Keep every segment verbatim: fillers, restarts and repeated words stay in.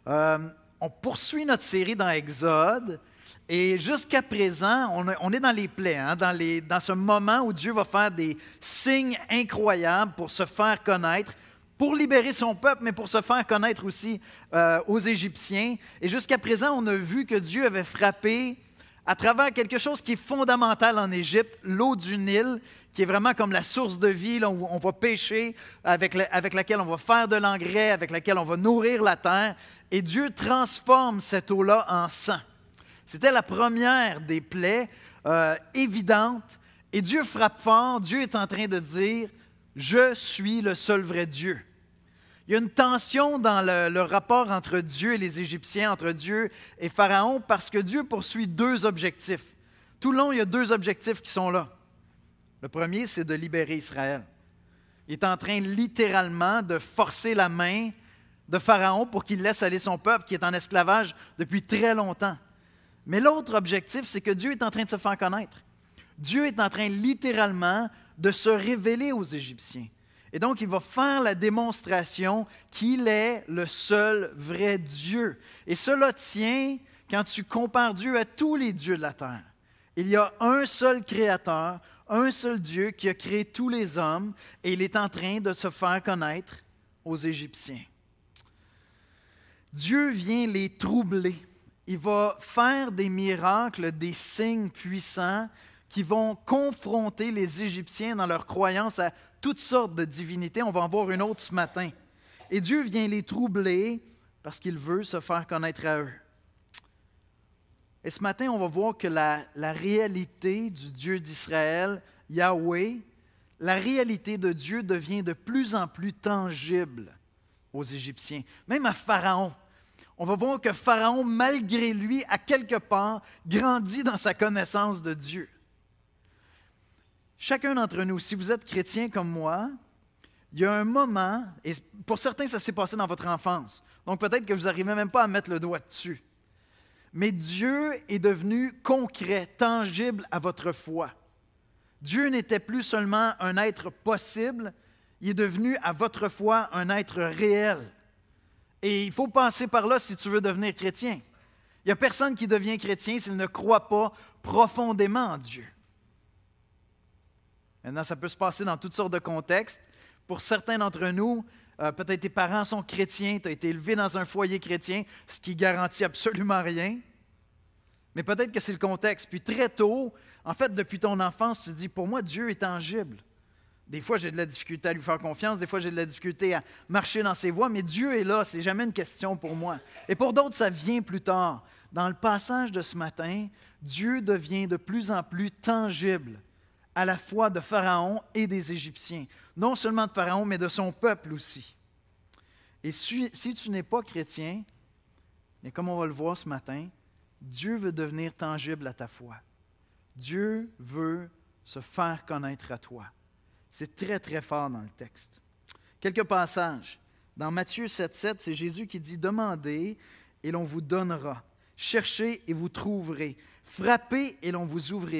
Euh, on poursuit notre série dans Exode et jusqu'à présent, on, on est dans les plaies, hein, dans, les, dans ce moment où Dieu va faire des signes incroyables pour se faire connaître, pour libérer son peuple, mais pour se faire connaître aussi euh, aux Égyptiens. Et jusqu'à présent, on a vu que Dieu avait frappé à travers quelque chose qui est fondamental en Égypte, l'eau du Nil, qui est vraiment comme la source de vie, là, où on va pêcher, avec, la, avec laquelle on va faire de l'engrais, avec laquelle on va nourrir la terre. Et Dieu transforme cette eau-là en sang. C'était la première des plaies euh, évidentes. Et Dieu frappe fort. Dieu est en train de dire « Je suis le seul vrai Dieu ». Il y a une tension dans le, le rapport entre Dieu et les Égyptiens, entre Dieu et Pharaon, parce que Dieu poursuit deux objectifs. Tout le long, il y a deux objectifs qui sont là. Le premier, c'est de libérer Israël. Il est en train littéralement de forcer la main de Pharaon pour qu'il laisse aller son peuple qui est en esclavage depuis très longtemps. Mais l'autre objectif, c'est que Dieu est en train de se faire connaître. Dieu est en train littéralement de se révéler aux Égyptiens. Et donc, il va faire la démonstration qu'il est le seul vrai Dieu. Et cela tient quand tu compares Dieu à tous les dieux de la terre. Il y a un seul Créateur, un seul Dieu qui a créé tous les hommes et il est en train de se faire connaître aux Égyptiens. Dieu vient les troubler. Il va faire des miracles, des signes puissants qui vont confronter les Égyptiens dans leur croyance à toutes sortes de divinités. On va en voir une autre ce matin. Et Dieu vient les troubler parce qu'il veut se faire connaître à eux. Et ce matin, on va voir que la, la réalité du Dieu d'Israël, Yahweh, la réalité de Dieu devient de plus en plus tangible aux Égyptiens, même à Pharaon. On va voir que Pharaon, malgré lui, à quelque part, grandit dans sa connaissance de Dieu. Chacun d'entre nous, si vous êtes chrétien comme moi, il y a un moment, et pour certains, ça s'est passé dans votre enfance, donc peut-être que vous n'arrivez même pas à mettre le doigt dessus, mais Dieu est devenu concret, tangible à votre foi. Dieu n'était plus seulement un être possible, il est devenu à votre foi un être réel. Et il faut passer par là si tu veux devenir chrétien. Il n'y a personne qui devient chrétien s'il ne croit pas profondément en Dieu. Maintenant, ça peut se passer dans toutes sortes de contextes. Pour certains d'entre nous, euh, peut-être tes parents sont chrétiens, tu as été élevé dans un foyer chrétien, ce qui garantit absolument rien. Mais peut-être que c'est le contexte. Puis très tôt, en fait, depuis ton enfance, tu te dis, pour moi, Dieu est tangible. Des fois, j'ai de la difficulté à lui faire confiance, des fois, j'ai de la difficulté à marcher dans ses voies, mais Dieu est là, c'est jamais une question pour moi. Et pour d'autres, ça vient plus tard. Dans le passage de ce matin, Dieu devient de plus en plus tangible à la fois de Pharaon et des Égyptiens. Non seulement de Pharaon, mais de son peuple aussi. Et si, si tu n'es pas chrétien, mais comme on va le voir ce matin, Dieu veut devenir tangible à ta foi. Dieu veut se faire connaître à toi. C'est très, très fort dans le texte. Quelques passages. Dans Matthieu sept sept, c'est Jésus qui dit « Demandez et l'on vous donnera. Cherchez et vous trouverez. Frappez et l'on vous ouvrira. »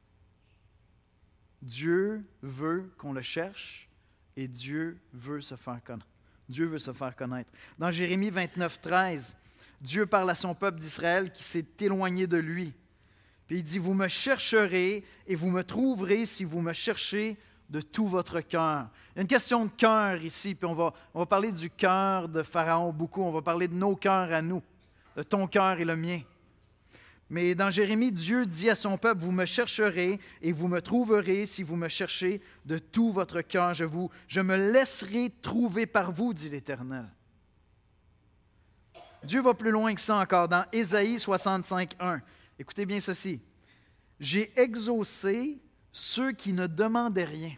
Dieu veut qu'on le cherche et Dieu veut se faire connaître. Dieu veut se faire connaître. Dans Jérémie vingt-neuf treize, Dieu parle à son peuple d'Israël qui s'est éloigné de lui. Puis il dit « Vous me chercherez et vous me trouverez si vous me cherchez de tout votre cœur. » Il y a une question de cœur ici, puis on va, on va parler du cœur de Pharaon beaucoup, on va parler de nos cœurs à nous, de ton cœur et le mien. Mais dans Jérémie, Dieu dit à son peuple, « Vous me chercherez et vous me trouverez si vous me cherchez de tout votre cœur. Je, vous, je me laisserai trouver par vous, dit l'Éternel. » Dieu va plus loin que ça encore. Dans Ésaïe soixante-cinq un, écoutez bien ceci. « J'ai exaucé ceux qui ne demandaient rien.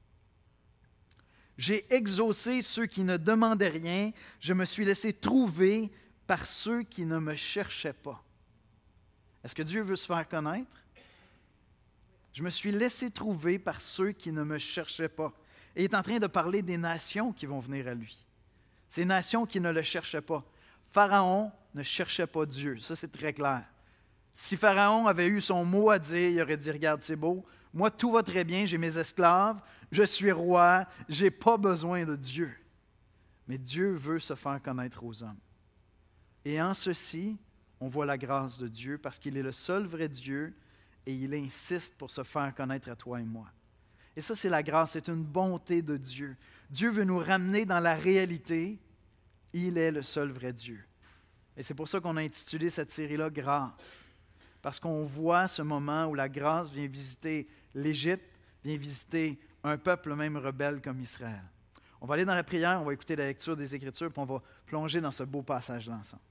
J'ai exaucé ceux qui ne demandaient rien. Je me suis laissé trouver par ceux qui ne me cherchaient pas. » Est-ce que Dieu veut se faire connaître? Je me suis laissé trouver par ceux qui ne me cherchaient pas. Et il est en train de parler des nations qui vont venir à lui. Ces nations qui ne le cherchaient pas. Pharaon ne cherchait pas Dieu. Ça, c'est très clair. Si Pharaon avait eu son mot à dire, il aurait dit, « Regarde, c'est beau. Moi, tout va très bien. J'ai mes esclaves. Je suis roi. Je n'ai pas besoin de Dieu. » Mais Dieu veut se faire connaître aux hommes. Et en ceci, on voit la grâce de Dieu parce qu'il est le seul vrai Dieu et il insiste pour se faire connaître à toi et moi. Et ça, c'est la grâce, c'est une bonté de Dieu. Dieu veut nous ramener dans la réalité. Il est le seul vrai Dieu. Et c'est pour ça qu'on a intitulé cette série-là « Grâce ». Parce qu'on voit ce moment où la grâce vient visiter l'Égypte, vient visiter un peuple même rebelle comme Israël. On va aller dans la prière, on va écouter la lecture des Écritures, puis on va plonger dans ce beau passage-là ensemble.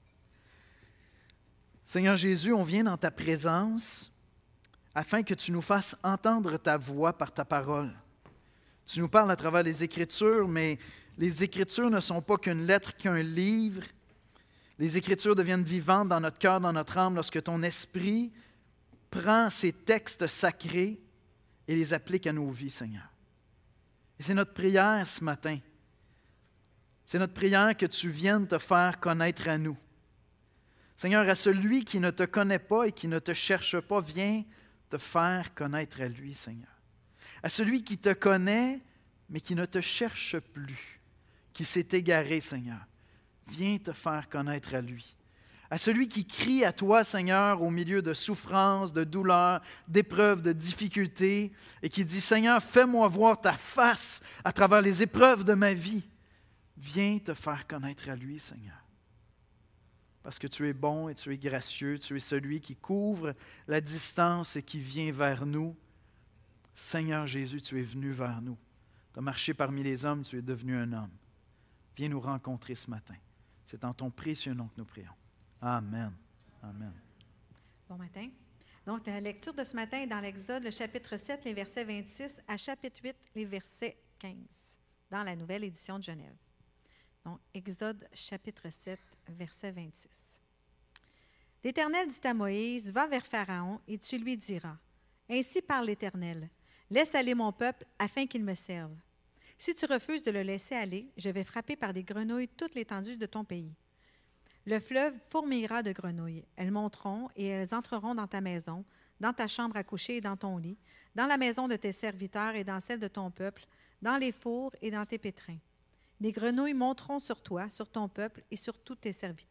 Seigneur Jésus, on vient dans ta présence afin que tu nous fasses entendre ta voix par ta parole. Tu nous parles à travers les Écritures, mais les Écritures ne sont pas qu'une lettre, qu'un livre. Les Écritures deviennent vivantes dans notre cœur, dans notre âme, lorsque ton esprit prend ces textes sacrés et les applique à nos vies, Seigneur. Et c'est notre prière ce matin. C'est notre prière que tu viennes te faire connaître à nous. Seigneur, à celui qui ne te connaît pas et qui ne te cherche pas, viens te faire connaître à lui, Seigneur. À celui qui te connaît, mais qui ne te cherche plus, qui s'est égaré, Seigneur, viens te faire connaître à lui. À celui qui crie à toi, Seigneur, au milieu de souffrances, de douleurs, d'épreuves, de difficultés, et qui dit, Seigneur, fais-moi voir ta face à travers les épreuves de ma vie. Viens te faire connaître à lui, Seigneur. Parce que tu es bon et tu es gracieux, tu es celui qui couvre la distance et qui vient vers nous. Seigneur Jésus, tu es venu vers nous. Tu as marché parmi les hommes, tu es devenu un homme. Viens nous rencontrer ce matin. C'est en ton précieux nom que nous prions. Amen. Amen. Bon matin. Donc, la lecture de ce matin est dans l'Exode, le chapitre sept, les versets vingt-six à chapitre huit, les versets quinze, dans la nouvelle édition de Genève. Donc, Exode, chapitre sept, verset vingt-six. L'Éternel dit à Moïse, « Va vers Pharaon et tu lui diras, « Ainsi parle l'Éternel, laisse aller mon peuple afin qu'il me serve. Si tu refuses de le laisser aller, je vais frapper par des grenouilles toute l'étendue de ton pays. Le fleuve fourmillera de grenouilles. Elles monteront et elles entreront dans ta maison, dans ta chambre à coucher et dans ton lit, dans la maison de tes serviteurs et dans celle de ton peuple, dans les fours et dans tes pétrins. Les grenouilles monteront sur toi, sur ton peuple et sur tous tes serviteurs. »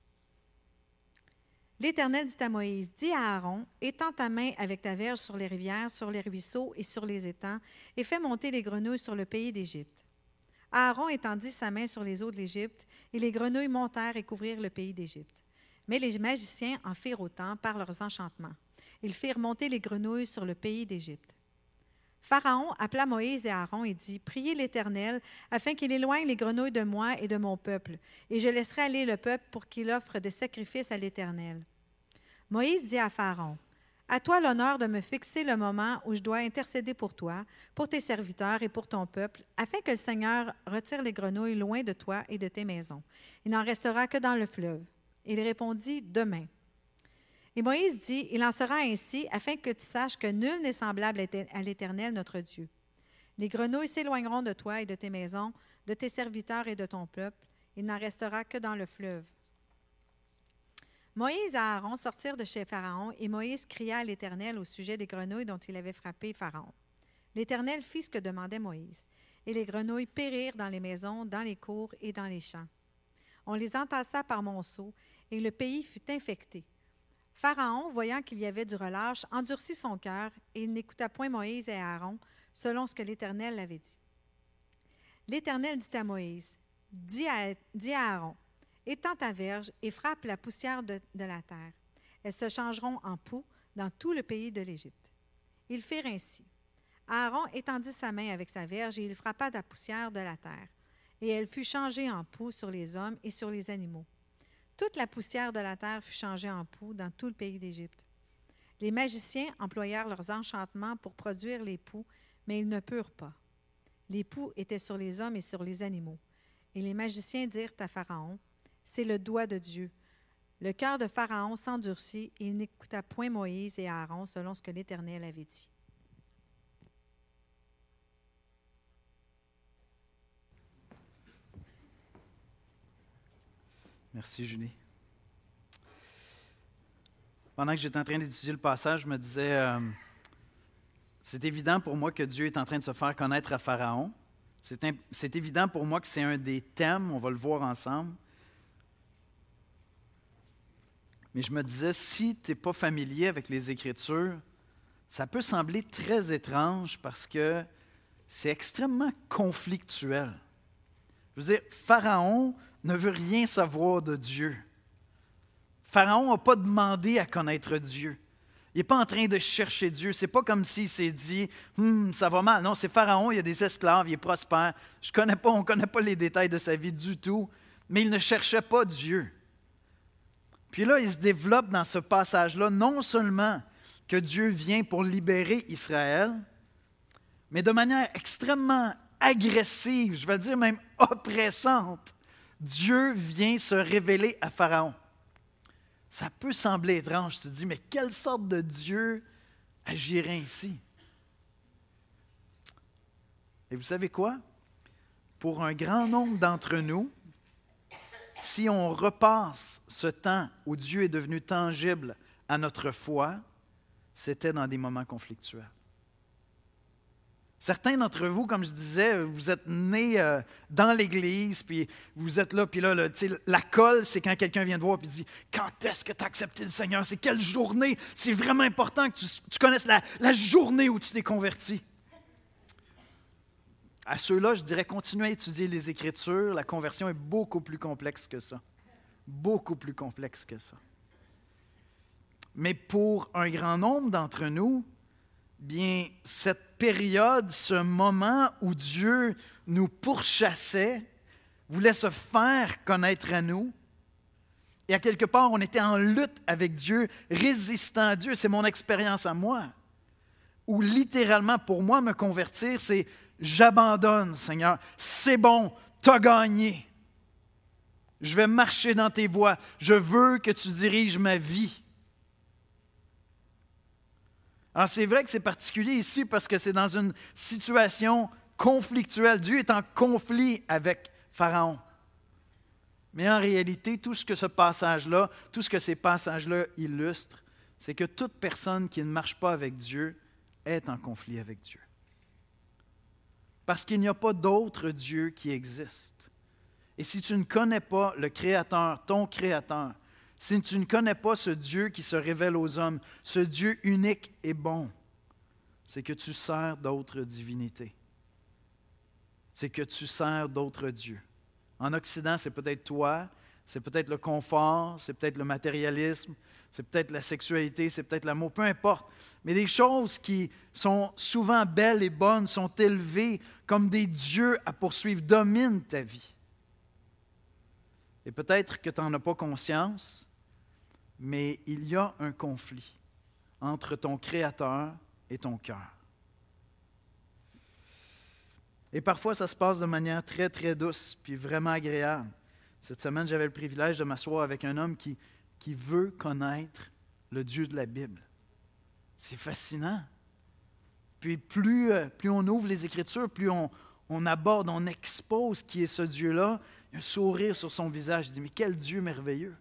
L'Éternel dit à Moïse, « Dis à Aaron, étends ta main avec ta verge sur les rivières, sur les ruisseaux et sur les étangs, et fais monter les grenouilles sur le pays d'Égypte. » Aaron étendit sa main sur les eaux de l'Égypte, et les grenouilles montèrent et couvrirent le pays d'Égypte. Mais les magiciens en firent autant par leurs enchantements. Ils firent monter les grenouilles sur le pays d'Égypte. Pharaon appela Moïse et Aaron et dit, « Priez l'Éternel, afin qu'il éloigne les grenouilles de moi et de mon peuple, et je laisserai aller le peuple pour qu'il offre des sacrifices à l'Éternel. » Moïse dit à Pharaon, « À toi l'honneur de me fixer le moment où je dois intercéder pour toi, pour tes serviteurs et pour ton peuple, afin que le Seigneur retire les grenouilles loin de toi et de tes maisons. Il n'en restera que dans le fleuve. » Il répondit, « Demain. » Et Moïse dit, « Il en sera ainsi, afin que tu saches que nul n'est semblable à l'Éternel, notre Dieu. Les grenouilles s'éloigneront de toi et de tes maisons, de tes serviteurs et de ton peuple. Il n'en restera que dans le fleuve. » Moïse et Aaron sortirent de chez Pharaon, et Moïse cria à l'Éternel au sujet des grenouilles dont il avait frappé Pharaon. L'Éternel fit ce que demandait Moïse, et les grenouilles périrent dans les maisons, dans les cours et dans les champs. On les entassa par monceaux, et le pays fut infecté. Pharaon, voyant qu'il y avait du relâche, endurcit son cœur, et il n'écouta point Moïse et Aaron, selon ce que l'Éternel l'avait dit. L'Éternel dit à Moïse, « Dis à, dis à Aaron, étends ta verge et frappe la poussière de, de la terre. Elles se changeront en poux dans tout le pays de l'Égypte. » Ils firent ainsi. Aaron étendit sa main avec sa verge et il frappa la poussière de la terre. Et elle fut changée en poux sur les hommes et sur les animaux. Toute la poussière de la terre fut changée en poux dans tout le pays d'Égypte. Les magiciens employèrent leurs enchantements pour produire les poux, mais ils ne purent pas. Les poux étaient sur les hommes et sur les animaux. Et les magiciens dirent à Pharaon, « C'est le doigt de Dieu. » Le cœur de Pharaon s'endurcit et il n'écouta point Moïse et Aaron selon ce que l'Éternel avait dit. Merci, Julie. Pendant que j'étais en train d'étudier le passage, je me disais, euh, c'est évident pour moi que Dieu est en train de se faire connaître à Pharaon. C'est, imp- c'est évident pour moi que c'est un des thèmes, on va le voir ensemble. Mais je me disais, si tu n'es pas familier avec les Écritures, ça peut sembler très étrange parce que c'est extrêmement conflictuel. Je veux dire, Pharaon ne veut rien savoir de Dieu. Pharaon n'a pas demandé à connaître Dieu. Il n'est pas en train de chercher Dieu. Ce n'est pas comme s'il s'est dit hm, « ça va mal ». Non, c'est Pharaon, il a des esclaves, il est prospère. Je connais pas, on ne connaît pas les détails de sa vie du tout, mais il ne cherchait pas Dieu. Puis là, il se développe dans ce passage-là, non seulement que Dieu vient pour libérer Israël, mais de manière extrêmement agressive, je vais dire même oppressante, Dieu vient se révéler à Pharaon. Ça peut sembler étrange, tu te dis, mais quelle sorte de Dieu agirait ainsi? Et vous savez quoi? Pour un grand nombre d'entre nous, si on repasse ce temps où Dieu est devenu tangible à notre foi, c'était dans des moments conflictuels. Certains d'entre vous, comme je disais, vous êtes nés euh, dans l'Église, puis vous êtes là, puis là, là la colle, c'est quand quelqu'un vient te voir et dit « Quand est-ce que tu as accepté le Seigneur? C'est quelle journée? C'est vraiment important que tu, tu connaisses la, la journée où tu t'es converti. » À ceux-là, je dirais, continuez à étudier les Écritures. La conversion est beaucoup plus complexe que ça. Beaucoup plus complexe que ça. Mais pour un grand nombre d'entre nous, bien, cette période, ce moment où Dieu nous pourchassait, voulait se faire connaître à nous, et à quelque part, on était en lutte avec Dieu, résistant à Dieu. C'est mon expérience à moi. Où littéralement, pour moi, me convertir, c'est « J'abandonne, Seigneur. C'est bon, tu as gagné. Je vais marcher dans tes voies. Je veux que tu diriges ma vie. » Alors, c'est vrai que c'est particulier ici parce que c'est dans une situation conflictuelle. Dieu est en conflit avec Pharaon. Mais en réalité, tout ce que ce passage-là, tout ce que ces passages-là illustrent, c'est que toute personne qui ne marche pas avec Dieu est en conflit avec Dieu. Parce qu'il n'y a pas d'autre Dieu qui existe. Et si tu ne connais pas le Créateur, ton Créateur, si tu ne connais pas ce Dieu qui se révèle aux hommes, ce Dieu unique et bon, c'est que tu sers d'autres divinités. C'est que tu sers d'autres dieux. En Occident, c'est peut-être toi, c'est peut-être le confort, c'est peut-être le matérialisme, c'est peut-être la sexualité, c'est peut-être l'amour, peu importe. Mais des choses qui sont souvent belles et bonnes sont élevées comme des dieux à poursuivre, dominent ta vie. Et peut-être que tu n'en as pas conscience, mais il y a un conflit entre ton Créateur et ton cœur. Et parfois, ça se passe de manière très, très douce, puis vraiment agréable. Cette semaine, j'avais le privilège de m'asseoir avec un homme qui, qui veut connaître le Dieu de la Bible. C'est fascinant. Puis plus, plus on ouvre les Écritures, plus on, on aborde, on expose qui est ce Dieu-là, il y a un sourire sur son visage. Il dit, mais quel Dieu merveilleux!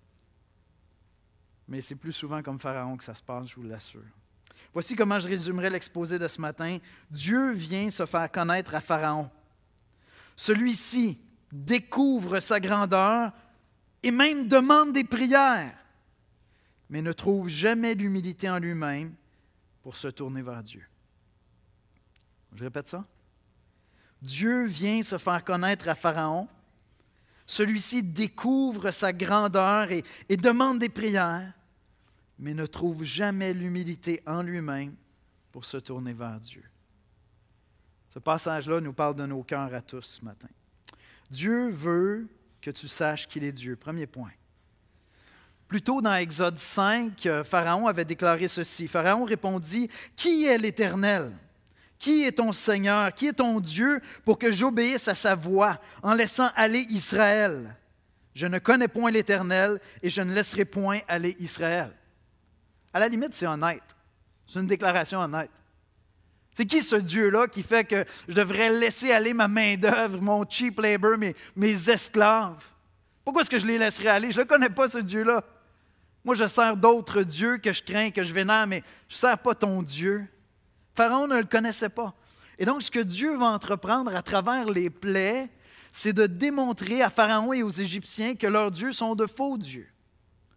Mais c'est plus souvent comme Pharaon que ça se passe, je vous l'assure. Voici comment je résumerai l'exposé de ce matin. Dieu vient se faire connaître à Pharaon. Celui-ci découvre sa grandeur et même demande des prières, mais ne trouve jamais l'humilité en lui-même pour se tourner vers Dieu. Je répète ça. Dieu vient se faire connaître à Pharaon. Celui-ci découvre sa grandeur et, et demande des prières, mais ne trouve jamais l'humilité en lui-même pour se tourner vers Dieu. Ce passage-là nous parle de nos cœurs à tous ce matin. Dieu veut que tu saches qu'il est Dieu. Premier point. Plus tôt dans Exode cinq, Pharaon avait déclaré ceci. Pharaon répondit, « Qui est l'Éternel? Qui est ton Seigneur? Qui est ton Dieu pour que j'obéisse à sa voix en laissant aller Israël? Je ne connais point l'Éternel et je ne laisserai point aller Israël. » À la limite, c'est honnête. C'est une déclaration honnête. C'est qui ce Dieu-là qui fait que je devrais laisser aller ma main-d'œuvre, mon cheap labor, mes, mes esclaves? Pourquoi est-ce que je les laisserais aller? Je ne le connais pas, ce Dieu-là. Moi, je sers d'autres dieux que je crains, que je vénère, mais je ne sers pas ton Dieu. Pharaon ne le connaissait pas. Et donc, ce que Dieu va entreprendre à travers les plaies, c'est de démontrer à Pharaon et aux Égyptiens que leurs dieux sont de faux dieux.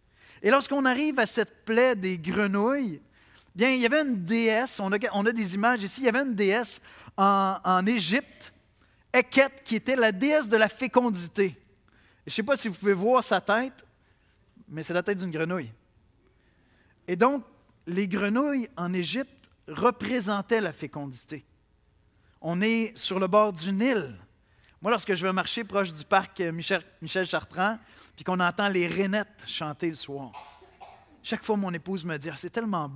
Et lorsqu'on arrive à cette plaie des grenouilles, bien, il y avait une déesse, on a, on a des images ici, il y avait une déesse en, en Égypte, Eket, qui était la déesse de la fécondité. Je ne sais pas si vous pouvez voir sa tête, mais c'est la tête d'une grenouille. Et donc, les grenouilles en Égypte représentaient la fécondité. On est sur le bord du Nil. Moi, lorsque je vais marcher proche du parc Michel, Michel Chartrand, puis qu'on entend les rainettes chanter le soir, chaque fois, mon épouse me dit ah, « c'est tellement beau ».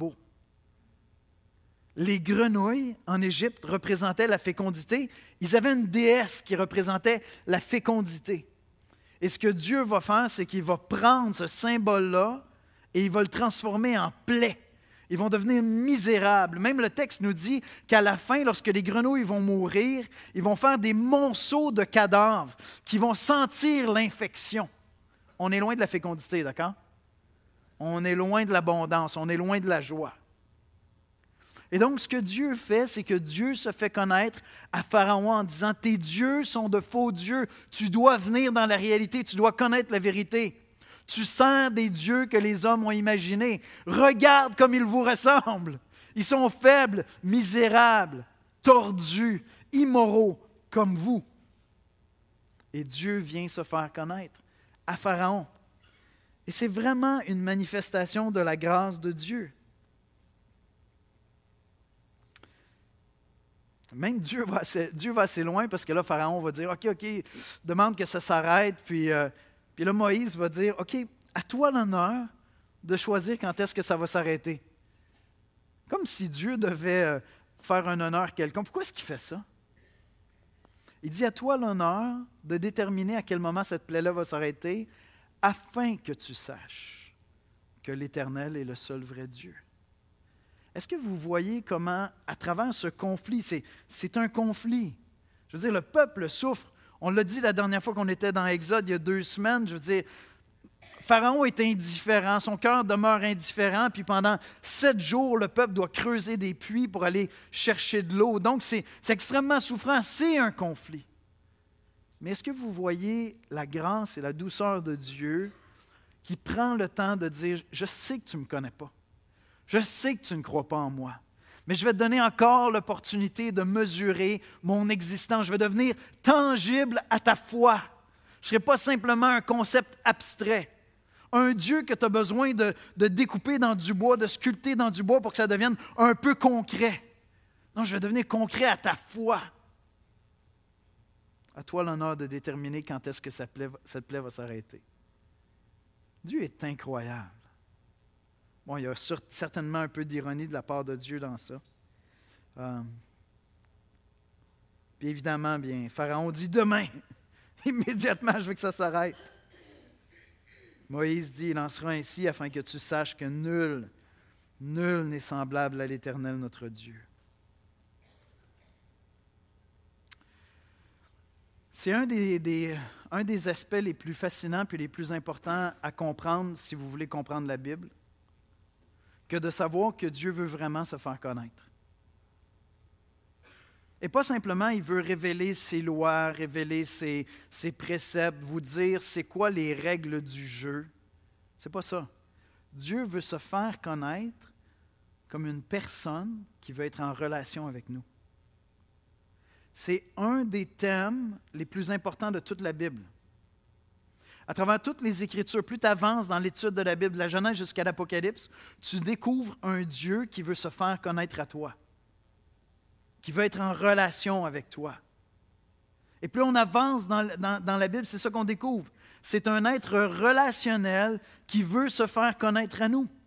Les grenouilles en Égypte représentaient la fécondité. Ils avaient une déesse qui représentait la fécondité. Et ce que Dieu va faire, c'est qu'il va prendre ce symbole-là et il va le transformer en plaie. Ils vont devenir misérables. Même le texte nous dit qu'à la fin, lorsque les grenouilles vont mourir, ils vont faire des monceaux de cadavres qui vont sentir l'infection. On est loin de la fécondité, d'accord? On est loin de l'abondance, on est loin de la joie. Et donc, ce que Dieu fait, c'est que Dieu se fait connaître à Pharaon en disant « Tes dieux sont de faux dieux. Tu dois venir dans la réalité, tu dois connaître la vérité. Tu sers des dieux que les hommes ont imaginés. Regarde comme ils vous ressemblent. Ils sont faibles, misérables, tordus, immoraux, comme vous. » Et Dieu vient se faire connaître à Pharaon. Et c'est vraiment une manifestation de la grâce de Dieu. Même Dieu va, assez, Dieu va assez loin parce que là, Pharaon va dire, « OK, OK, demande que ça s'arrête. » Puis, euh, puis là, Moïse va dire, « OK, à toi l'honneur de choisir quand est-ce que ça va s'arrêter. » Comme si Dieu devait euh, faire un honneur quelconque. Pourquoi est-ce qu'il fait ça? Il dit, « À toi l'honneur de déterminer à quel moment cette plaie-là va s'arrêter afin que tu saches que l'Éternel est le seul vrai Dieu. » Est-ce que vous voyez comment, à travers ce conflit, c'est, c'est un conflit. Je veux dire, le peuple souffre. On l'a dit la dernière fois qu'on était dans Exode, il y a deux semaines. Je veux dire, Pharaon est indifférent, son cœur demeure indifférent, puis pendant sept jours, le peuple doit creuser des puits pour aller chercher de l'eau. Donc, c'est, c'est extrêmement souffrant, c'est un conflit. Mais est-ce que vous voyez la grâce et la douceur de Dieu qui prend le temps de dire, « Je sais que tu ne me connais pas. Je sais que tu ne crois pas en moi, mais je vais te donner encore l'opportunité de mesurer mon existence. Je vais devenir tangible à ta foi. Je ne serai pas simplement un concept abstrait. Un Dieu que tu as besoin de, de découper dans du bois, de sculpter dans du bois pour que ça devienne un peu concret. Non, je vais devenir concret à ta foi. À toi l'honneur de déterminer quand est-ce que cette plaie, cette plaie va s'arrêter. Dieu est incroyable. Bon, il y a certainement un peu d'ironie de la part de Dieu dans ça. Euh, puis évidemment, bien, Pharaon dit demain, immédiatement, je veux que ça s'arrête. Moïse dit, il en sera ainsi afin que tu saches que nul, nul n'est semblable à l'Éternel notre Dieu. C'est un des, des, un des aspects les plus fascinants puis les plus importants à comprendre si vous voulez comprendre la Bible, que de savoir que Dieu veut vraiment se faire connaître. Et pas simplement, il veut révéler ses lois, révéler ses, ses préceptes, vous dire c'est quoi les règles du jeu. C'est pas ça. Dieu veut se faire connaître comme une personne qui veut être en relation avec nous. C'est un des thèmes les plus importants de toute la Bible. À travers toutes les Écritures, plus tu avances dans l'étude de la Bible, de la Genèse jusqu'à l'Apocalypse, tu découvres un Dieu qui veut se faire connaître à toi, qui veut être en relation avec toi. Et plus on avance dans, dans, dans la Bible, c'est ça qu'on découvre. C'est un être relationnel qui veut se faire connaître à nous.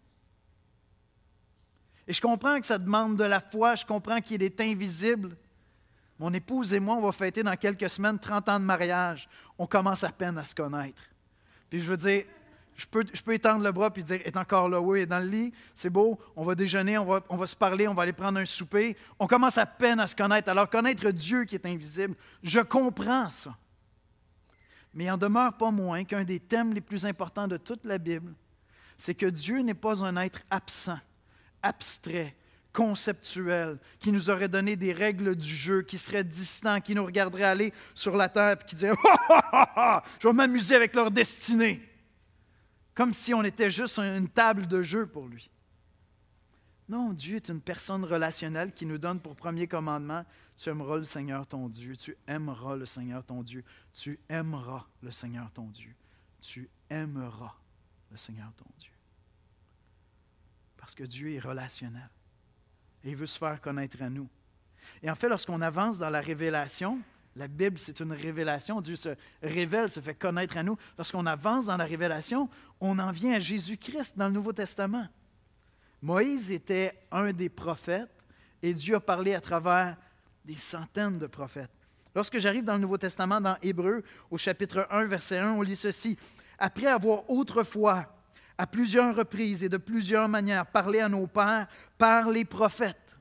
Et je comprends que ça demande de la foi, je comprends qu'il est invisible. Mon épouse et moi, on va fêter dans quelques semaines trente ans de mariage. On commence à peine à se connaître. Puis je veux dire, je peux, je peux étendre le bras et dire, est encore là, oui, est dans le lit, c'est beau, on va déjeuner, on va, on va se parler, on va aller prendre un souper. On commence à peine à se connaître. Alors, connaître Dieu qui est invisible, je comprends ça. Mais il n'en demeure pas moins qu'un des thèmes les plus importants de toute la Bible, c'est que Dieu n'est pas un être absent, abstrait, conceptuel, qui nous aurait donné des règles du jeu, qui serait distant, qui nous regarderait aller sur la terre et qui dirait « Ha, ha, ha, ha, je vais m'amuser avec leur destinée. » comme si on était juste une table de jeu pour lui. Non, Dieu est une personne relationnelle qui nous donne pour premier commandement, tu aimeras le Seigneur ton Dieu, tu aimeras le Seigneur ton Dieu, tu aimeras le Seigneur ton Dieu, tu aimeras le Seigneur ton Dieu. Parce que Dieu est relationnel et il veut se faire connaître à nous. Et en fait, lorsqu'on avance dans la révélation, la Bible, c'est une révélation, Dieu se révèle, se fait connaître à nous. Lorsqu'on avance dans la révélation, on en vient à Jésus-Christ dans le Nouveau Testament. Moïse était un des prophètes et Dieu a parlé à travers des centaines de prophètes. Lorsque j'arrive dans le Nouveau Testament, dans Hébreux, au chapitre un, verset un, on lit ceci. « Après avoir autrefois, à plusieurs reprises et de plusieurs manières, parlé à nos pères par les prophètes,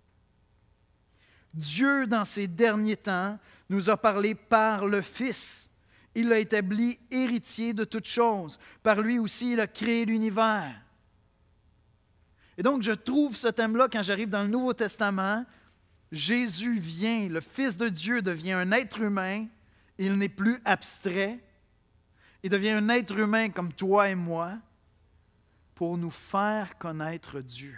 Dieu, dans ces derniers temps, nous a parlé par le Fils. Il l'a établi héritier de toutes choses. Par lui aussi, il a créé l'univers. » Et donc, je trouve ce thème-là quand j'arrive dans le Nouveau Testament. Jésus vient, le Fils de Dieu devient un être humain. Il n'est plus abstrait. Il devient un être humain comme toi et moi pour nous faire connaître Dieu.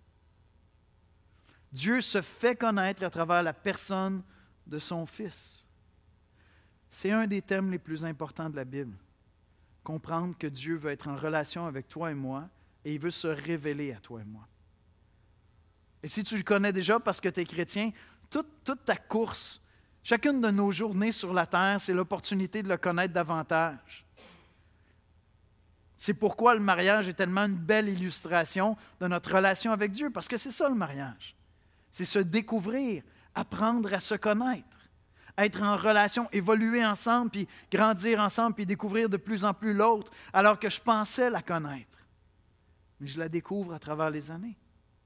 Dieu se fait connaître à travers la personne de son Fils. C'est un des thèmes les plus importants de la Bible. Comprendre que Dieu veut être en relation avec toi et moi et il veut se révéler à toi et moi. Et si tu le connais déjà parce que tu es chrétien, toute, toute ta course, chacune de nos journées sur la terre, c'est l'opportunité de le connaître davantage. C'est pourquoi le mariage est tellement une belle illustration de notre relation avec Dieu, parce que c'est ça le mariage. C'est se découvrir, apprendre à se connaître, être en relation, évoluer ensemble, puis grandir ensemble, puis découvrir de plus en plus l'autre, alors que je pensais la connaître. Mais je la découvre à travers les années.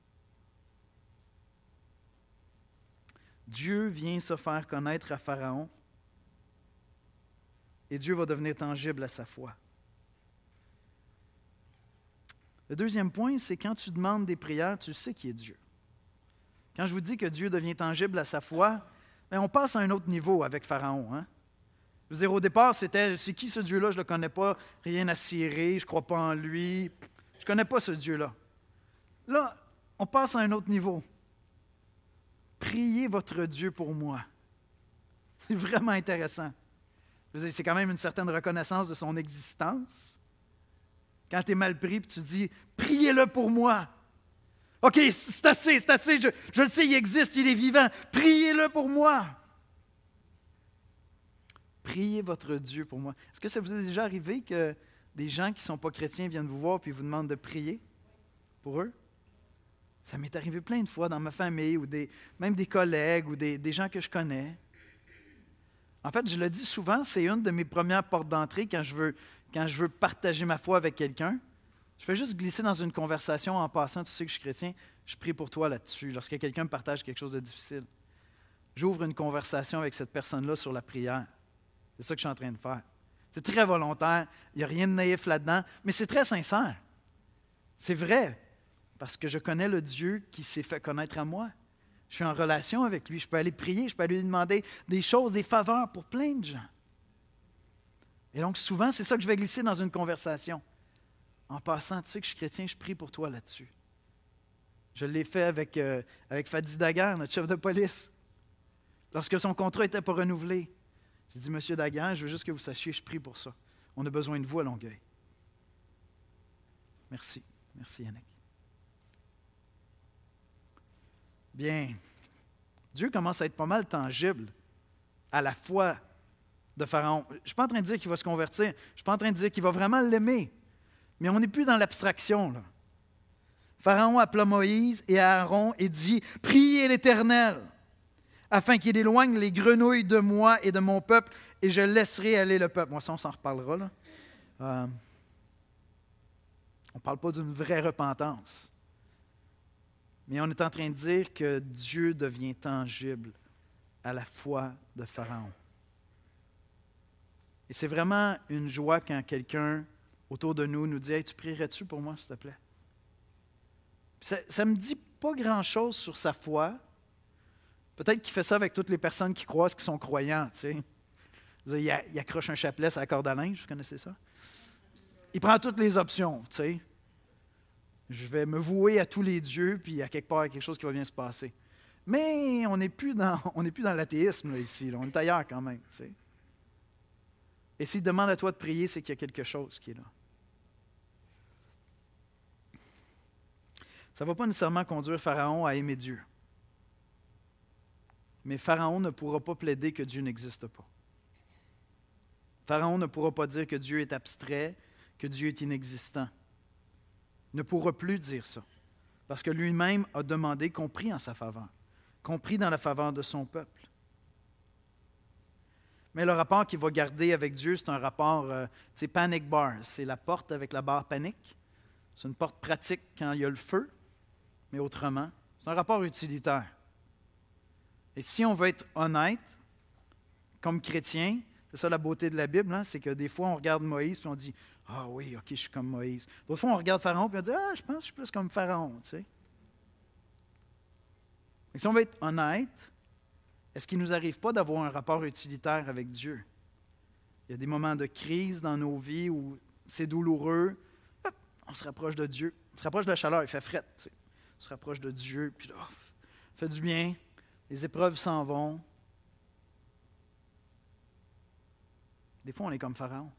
Dieu vient se faire connaître à Pharaon et Dieu va devenir tangible à sa foi. Le deuxième point, c'est quand tu demandes des prières, tu sais qui est Dieu. Quand je vous dis que Dieu devient tangible à sa foi, bien, on passe à un autre niveau avec Pharaon. Hein? Je veux dire, au départ, c'était, c'est qui ce Dieu-là? Je ne le connais pas, rien à cirer, je ne crois pas en lui. Je ne connais pas ce Dieu-là. Là, on passe à un autre niveau. Priez votre Dieu pour moi. C'est vraiment intéressant. Je veux dire, c'est quand même une certaine reconnaissance de son existence. Quand tu es mal pris, puis tu dis, priez-le pour moi. OK, c'est assez, c'est assez, je, je le sais, il existe, il est vivant. Priez-le pour moi. Priez votre Dieu pour moi. Est-ce que ça vous est déjà arrivé que des gens qui ne sont pas chrétiens viennent vous voir et vous demandent de prier pour eux? Ça m'est arrivé plein de fois dans ma famille, ou des, même des collègues, ou des, des gens que je connais. En fait, je le dis souvent, c'est une de mes premières portes d'entrée quand je veux, quand je veux partager ma foi avec quelqu'un. Je fais juste glisser dans une conversation en passant, tu sais que je suis chrétien, je prie pour toi là-dessus, lorsque quelqu'un me partage quelque chose de difficile. J'ouvre une conversation avec cette personne-là sur la prière. C'est ça que je suis en train de faire. C'est très volontaire, il n'y a rien de naïf là-dedans, mais c'est très sincère. C'est vrai, parce que je connais le Dieu qui s'est fait connaître à moi. Je suis en relation avec lui, je peux aller prier, je peux aller lui demander des choses, des faveurs pour plein de gens. Et donc souvent, c'est ça que je vais glisser dans une conversation. En passant, tu sais que je suis chrétien, je prie pour toi là-dessus. Je l'ai fait avec, euh, avec Fadi Daguerre, notre chef de police. Lorsque son contrat n'était pas renouvelé, j'ai dit, Monsieur Daguerre, je veux juste que vous sachiez, je prie pour ça. On a besoin de vous à Longueuil. Merci. Merci, Yannick. Bien, Dieu commence à être pas mal tangible à la foi de Pharaon. Je ne suis pas en train de dire qu'il va se convertir. Je ne suis pas en train de dire qu'il va vraiment l'aimer. Mais on n'est plus dans l'abstraction, là. Pharaon appela Moïse et Aaron et dit, « Priez l'Éternel, afin qu'il éloigne les grenouilles de moi et de mon peuple, et je laisserai aller le peuple. » Moi, ça, on s'en reparlera, là. Euh, on ne parle pas d'une vraie repentance. Mais on est en train de dire que Dieu devient tangible à la foi de Pharaon. Et c'est vraiment une joie quand quelqu'un autour de nous nous dit « Hey, tu prierais-tu pour moi, s'il te plaît? » Ça ne me dit pas grand-chose sur sa foi. Peut-être qu'il fait ça avec toutes les personnes qui croisent, qui sont croyants. Tu sais. Il, il accroche un chapelet à la corde à linge, vous connaissez ça? il prend toutes les options, tu sais. Je vais me vouer à tous les dieux, puis à quelque part, il y a quelque chose qui va bien se passer. Mais on n'est plus dans, on n'est plus dans l'athéisme là, ici, là. On est ailleurs quand même, tu sais. Et s'il demande à toi de prier, c'est qu'il y a quelque chose qui est là. Ça ne va pas nécessairement conduire Pharaon à aimer Dieu. Mais Pharaon ne pourra pas plaider que Dieu n'existe pas. Pharaon ne pourra pas dire que Dieu est abstrait, que Dieu est inexistant. Il ne pourra plus dire ça, parce que lui-même a demandé qu'on prie en sa faveur, qu'on prie dans la faveur de son peuple. Mais le rapport qu'il va garder avec Dieu, c'est un rapport, euh, tu sais, panic bar, c'est la porte avec la barre panique. C'est une porte pratique quand il y a le feu, mais autrement, c'est un rapport utilitaire. Et si on veut être honnête, comme chrétien, c'est ça la beauté de la Bible, hein, c'est que des fois on regarde Moïse et on dit « Ah oui, ok, je suis comme Moïse ». D'autres fois on regarde Pharaon et on dit « Ah, je pense que je suis plus comme Pharaon ». Tu sais. Et si on veut être honnête, est-ce qu'il ne nous arrive pas d'avoir un rapport utilitaire avec Dieu? Il y a des moments de crise dans nos vies où c'est douloureux, hop, on se rapproche de Dieu, on se rapproche de la chaleur, il fait fret, tu sais. On se rapproche de Dieu, puis là, oh, fait du bien, les épreuves s'en vont. Des fois, on est comme Pharaon.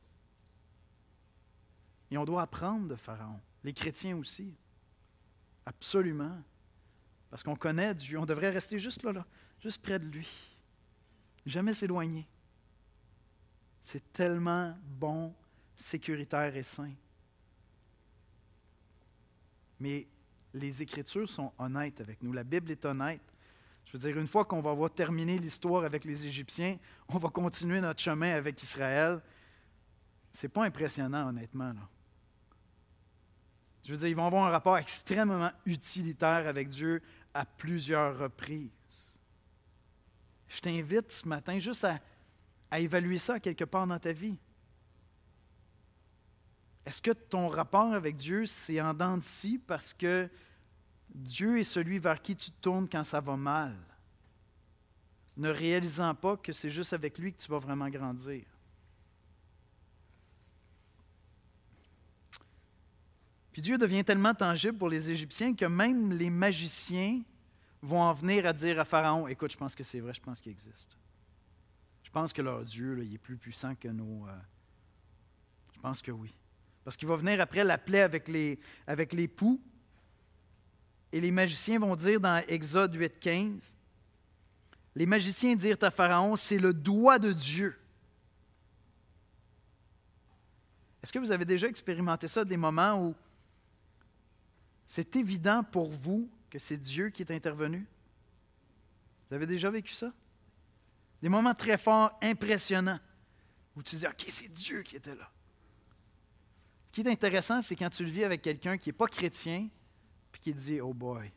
Et on doit apprendre de Pharaon. Les chrétiens aussi. Absolument. Parce qu'on connaît Dieu. On devrait rester juste là, là, juste près de lui. Jamais s'éloigner. C'est tellement bon, sécuritaire et sain. Mais les Écritures sont honnêtes avec nous. La Bible est honnête. Je veux dire, une fois qu'on va avoir terminé l'histoire avec les Égyptiens, on va continuer notre chemin avec Israël. C'est pas impressionnant, honnêtement, là. Je veux dire, ils vont avoir un rapport extrêmement utilitaire avec Dieu à plusieurs reprises. Je t'invite ce matin juste à, à évaluer ça quelque part dans ta vie. Est-ce que ton rapport avec Dieu, c'est en dents de scie parce que Dieu est celui vers qui tu te tournes quand ça va mal, ne réalisant pas que c'est juste avec lui que tu vas vraiment grandir? Puis Dieu devient tellement tangible pour les Égyptiens que même les magiciens vont en venir à dire à Pharaon, « Écoute, je pense que c'est vrai, je pense qu'il existe. Je pense que leur Dieu, là, il est plus puissant que nos... Euh... Je pense que oui. » Parce qu'il va venir après la plaie avec les, avec les poux. Et les magiciens vont dire dans Exode huit, quinze, les magiciens dirent à Pharaon, « C'est le doigt de Dieu. » Est-ce que vous avez déjà expérimenté ça, des moments où c'est évident pour vous que c'est Dieu qui est intervenu? Vous avez déjà vécu ça? Des moments très forts, impressionnants, où tu dis, OK, c'est Dieu qui était là. Ce qui est intéressant, c'est quand tu le vis avec quelqu'un qui n'est pas chrétien, puis qui dit, oh boy.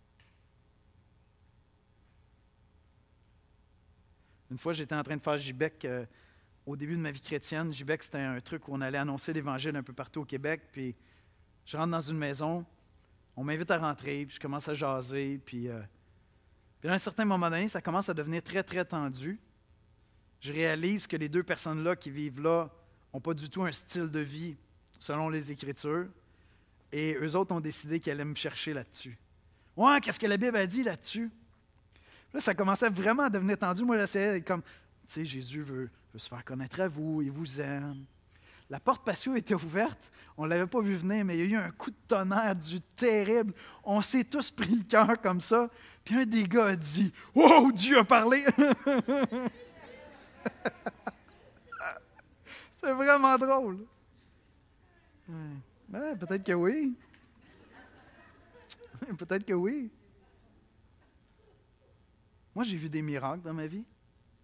Une fois, j'étais en train de faire J B E C euh, au début de ma vie chrétienne. J B E C, c'était un truc où on allait annoncer l'Évangile un peu partout au Québec, puis je rentre dans une maison, on m'invite à rentrer, puis je commence à jaser, puis, euh, puis à un certain moment donné, ça commence à devenir très, très tendu. Je réalise que les deux personnes-là qui vivent là n'ont pas du tout un style de vie selon les Écritures, et eux autres ont décidé qu'ils allaient me chercher là-dessus. Ouais, qu'est-ce que la Bible a dit là-dessus? Là, ça commençait vraiment à devenir tendu. Moi, j'essayais comme, tu sais, Jésus veut, veut se faire connaître à vous, il vous aime. La porte patio était ouverte, on ne l'avait pas vu venir, mais il y a eu un coup de tonnerre du terrible. On s'est tous pris le cœur comme ça. Puis un des gars a dit, « Wow, Dieu a parlé! » C'est vraiment drôle. Ouais. Ouais, peut-être que oui. Peut-être que oui. Moi, j'ai vu des miracles dans ma vie.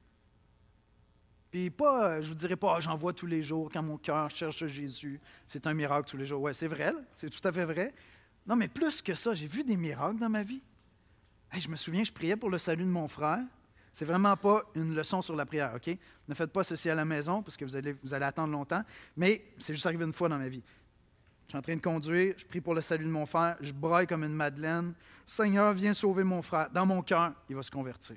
Puis pas, je vous dirais pas, ah, j'en vois tous les jours quand mon cœur cherche Jésus. C'est un miracle tous les jours. Oui, c'est vrai, là, c'est tout à fait vrai. Non, mais plus que ça, j'ai vu des miracles dans ma vie. Hey, je me souviens, je priais pour le salut de mon frère. C'est vraiment pas une leçon sur la prière, OK? Ne faites pas ceci à la maison parce que vous allez, vous allez attendre longtemps. Mais c'est juste arrivé une fois dans ma vie. Je suis en train de conduire, je prie pour le salut de mon frère, je braille comme une madeleine. Seigneur, viens sauver mon frère. Dans mon cœur, il va se convertir.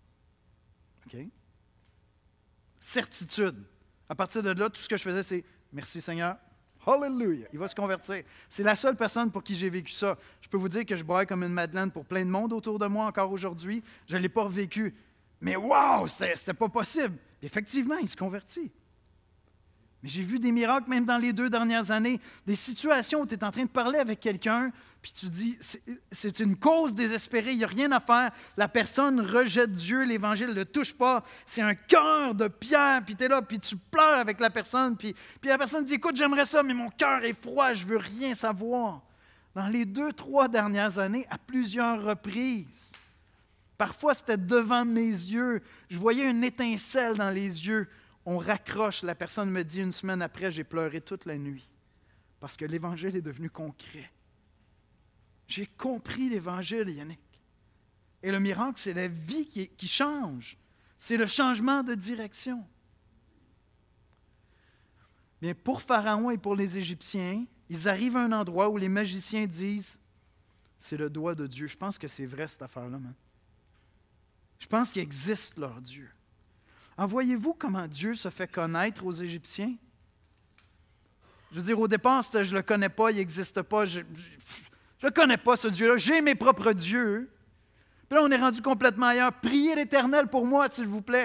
OK? Certitude. À partir de là, tout ce que je faisais, c'est Merci Seigneur. Hallelujah. Il va se convertir. C'est la seule personne pour qui j'ai vécu ça. Je peux vous dire que je braille comme une madeleine pour plein de monde autour de moi encore aujourd'hui. Je ne l'ai pas revécu. Mais wow, c'était pas possible. Effectivement, il se convertit. Mais j'ai vu des miracles même dans les deux dernières années. Des situations où tu es en train de parler avec quelqu'un, puis tu dis, c'est une cause désespérée, il n'y a rien à faire. La personne rejette Dieu, l'Évangile ne le touche pas. C'est un cœur de pierre, puis tu es là, puis tu pleures avec la personne. Puis, puis la personne dit, écoute, j'aimerais ça, mais mon cœur est froid, je ne veux rien savoir. Dans les deux, trois dernières années, à plusieurs reprises, parfois c'était devant mes yeux, je voyais une étincelle dans les yeux. On raccroche, la personne me dit une semaine après, j'ai pleuré toute la nuit parce que l'Évangile est devenu concret. J'ai compris l'Évangile, Yannick. Et le miracle, c'est la vie qui, qui change. C'est le changement de direction. Bien, pour Pharaon et pour les Égyptiens, ils arrivent à un endroit où les magiciens disent, c'est le doigt de Dieu. Je pense que c'est vrai cette affaire-là, man. Je pense qu'il existe leur Dieu. Alors, voyez-vous comment Dieu se fait connaître aux Égyptiens? Je veux dire, au départ, c'était « je ne le connais pas, il n'existe pas, je ne le connais pas, ce Dieu-là, j'ai mes propres dieux. » Puis là, on est rendu complètement ailleurs. « Priez l'Éternel pour moi, s'il vous plaît. »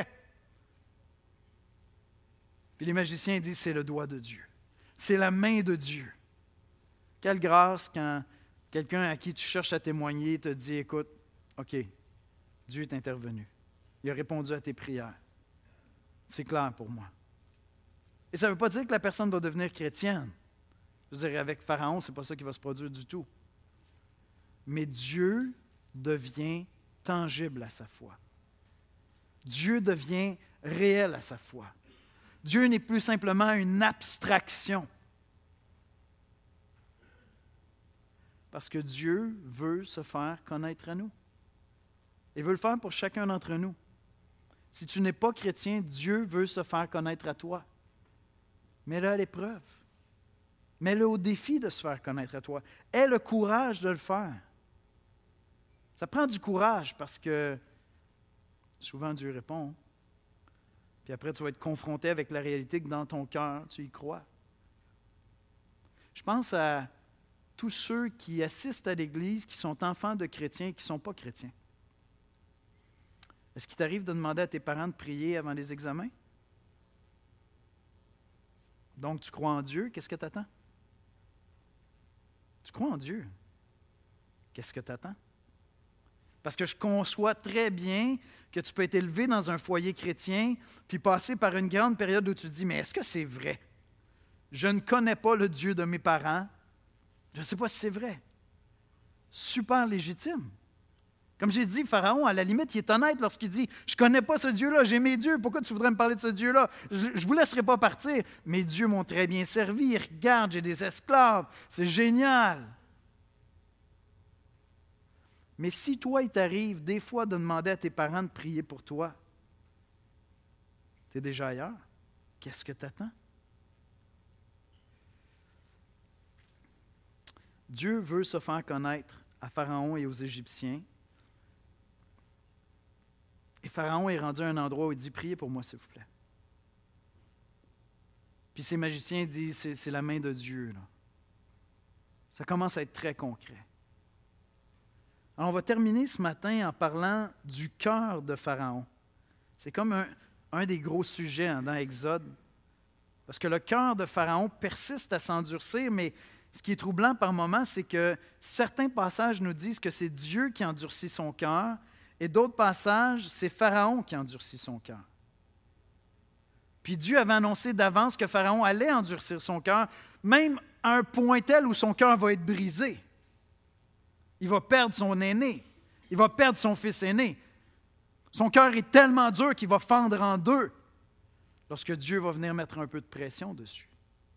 Puis les magiciens disent « c'est le doigt de Dieu. C'est la main de Dieu. » Quelle grâce quand quelqu'un à qui tu cherches à témoigner te dit « écoute, OK, Dieu est intervenu. Il a répondu à tes prières. C'est clair pour moi. » Et ça ne veut pas dire que la personne va devenir chrétienne. Je veux dire, avec Pharaon, ce n'est pas ça qui va se produire du tout. Mais Dieu devient tangible à sa foi. Dieu devient réel à sa foi. Dieu n'est plus simplement une abstraction. Parce que Dieu veut se faire connaître à nous. Il veut le faire pour chacun d'entre nous. Si tu n'es pas chrétien, Dieu veut se faire connaître à toi. Mets-le à l'épreuve. Mets-le au défi de se faire connaître à toi. Aie le courage de le faire. Ça prend du courage parce que souvent Dieu répond. Puis après, tu vas être confronté avec la réalité que dans ton cœur, tu y crois. Je pense à tous ceux qui assistent à l'Église, qui sont enfants de chrétiens et qui ne sont pas chrétiens. Est-ce qu'il t'arrive de demander à tes parents de prier avant les examens? Donc, tu crois en Dieu, qu'est-ce que tu attends? Tu crois en Dieu, qu'est-ce que tu attends? Parce que je conçois très bien que tu peux être élevé dans un foyer chrétien, puis passer par une grande période où tu te dis, mais est-ce que c'est vrai? Je ne connais pas le Dieu de mes parents. Je ne sais pas si c'est vrai. Super légitime. Comme j'ai dit, Pharaon, à la limite, il est honnête lorsqu'il dit « Je ne connais pas ce Dieu-là, j'ai mes dieux, pourquoi tu voudrais me parler de ce Dieu-là? Je ne vous laisserai pas partir. Mes dieux m'ont très bien servi, regarde, j'ai des esclaves, c'est génial. » Mais si toi, il t'arrive des fois de demander à tes parents de prier pour toi, tu es déjà ailleurs, qu'est-ce que tu attends? Dieu veut se faire connaître à Pharaon et aux Égyptiens. Et Pharaon est rendu à un endroit où il dit « Priez pour moi, s'il vous plaît. » Puis ces magiciens disent « C'est la main de Dieu. » là. Ça commence à être très concret. Alors, on va terminer ce matin en parlant du cœur de Pharaon. C'est comme un, un des gros sujets hein, dans Exode. Parce que le cœur de Pharaon persiste à s'endurcir, mais ce qui est troublant par moments, c'est que certains passages nous disent que c'est Dieu qui endurcit son cœur, et d'autres passages, c'est Pharaon qui endurcit son cœur. Puis Dieu avait annoncé d'avance que Pharaon allait endurcir son cœur, même à un point tel où son cœur va être brisé. Il va perdre son aîné. Il va perdre son fils aîné. Son cœur est tellement dur qu'il va fendre en deux lorsque Dieu va venir mettre un peu de pression dessus.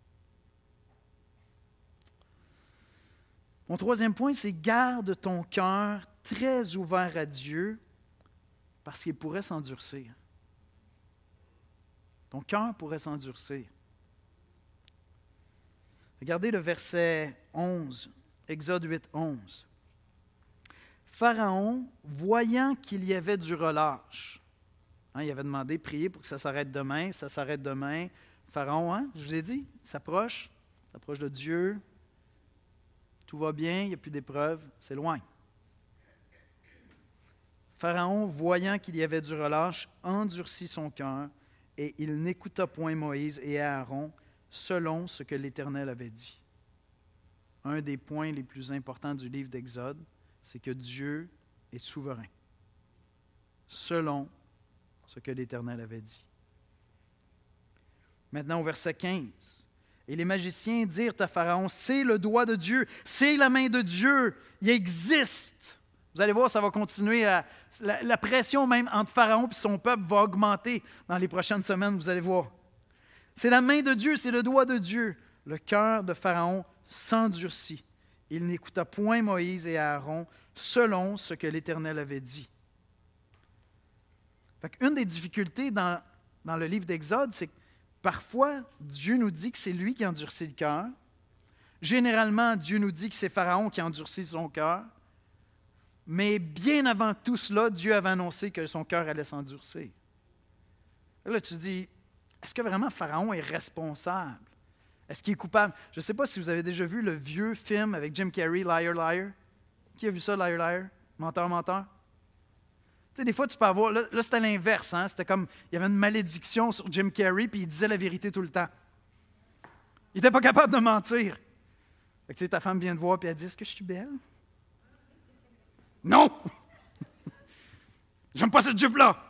Mon troisième point, c'est garde ton cœur très ouvert à Dieu parce qu'il pourrait s'endurcir. Ton cœur pourrait s'endurcir. Regardez le verset onze, Exode huit, onze. Pharaon, voyant qu'il y avait du relâche, hein, il avait demandé, prier pour que ça s'arrête demain, ça s'arrête demain. Pharaon, hein, je vous ai dit, il s'approche, il s'approche de Dieu, tout va bien, il n'y a plus d'épreuves, s'éloigne. Pharaon, voyant qu'il y avait du relâche, endurcit son cœur, et il n'écouta point Moïse et Aaron, selon ce que l'Éternel avait dit. Un des points les plus importants du livre d'Exode, c'est que Dieu est souverain, selon ce que l'Éternel avait dit. Maintenant, au verset quinze. Et les magiciens dirent à Pharaon, c'est le doigt de Dieu, c'est la main de Dieu, il existe. Vous allez voir, ça va continuer. À, la, la pression même entre Pharaon et son peuple va augmenter dans les prochaines semaines, vous allez voir. C'est la main de Dieu, c'est le doigt de Dieu. Le cœur de Pharaon s'endurcit. Il n'écouta point Moïse et Aaron selon ce que l'Éternel avait dit. Fait qu'une des difficultés dans, dans le livre d'Exode, c'est que parfois, Dieu nous dit que c'est lui qui endurcit le cœur. Généralement, Dieu nous dit que c'est Pharaon qui endurcit son cœur. Mais bien avant tout cela, Dieu avait annoncé que son cœur allait s'endurcir. Là, tu te dis, est-ce que vraiment Pharaon est responsable? Est-ce qu'il est coupable? Je ne sais pas si vous avez déjà vu le vieux film avec Jim Carrey, Liar, Liar. Qui a vu ça, Liar, Liar? Menteur, menteur? Tu sais, des fois, tu peux avoir... Là, là c'était l'inverse. Hein? C'était comme... Il y avait une malédiction sur Jim Carrey, puis il disait la vérité tout le temps. Il n'était pas capable de mentir. Fait que, tu sais, ta femme vient te voir, puis elle dit, est-ce que je suis belle? Non! J'aime pas cette jupe-là!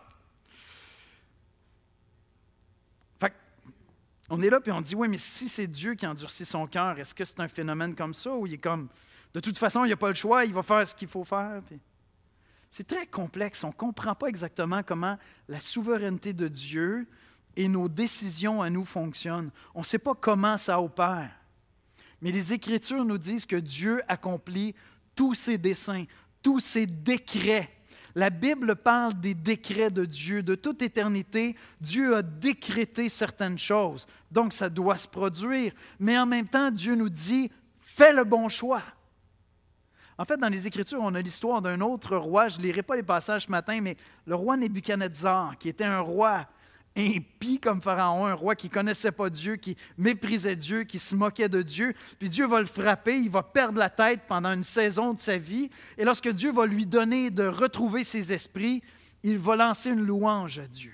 Fait on est là, puis on dit, oui, mais si c'est Dieu qui endurcit son cœur, est-ce que c'est un phénomène comme ça, ou il est comme, de toute façon, il n'y a pas le choix, il va faire ce qu'il faut faire? Puis... C'est très complexe. On ne comprend pas exactement comment la souveraineté de Dieu et nos décisions à nous fonctionnent. On ne sait pas comment ça opère. Mais les Écritures nous disent que Dieu accomplit tous ses desseins, tous ses décrets. La Bible parle des décrets de Dieu. De toute éternité, Dieu a décrété certaines choses. Donc, ça doit se produire. Mais en même temps, Dieu nous dit, fais le bon choix. En fait, dans les Écritures, on a l'histoire d'un autre roi. Je ne lirai pas les passages ce matin, mais le roi Nebuchadnezzar, qui était un roi impie comme Pharaon, un roi qui ne connaissait pas Dieu, qui méprisait Dieu, qui se moquait de Dieu. Puis Dieu va le frapper, il va perdre la tête pendant une saison de sa vie. Et lorsque Dieu va lui donner de retrouver ses esprits, il va lancer une louange à Dieu.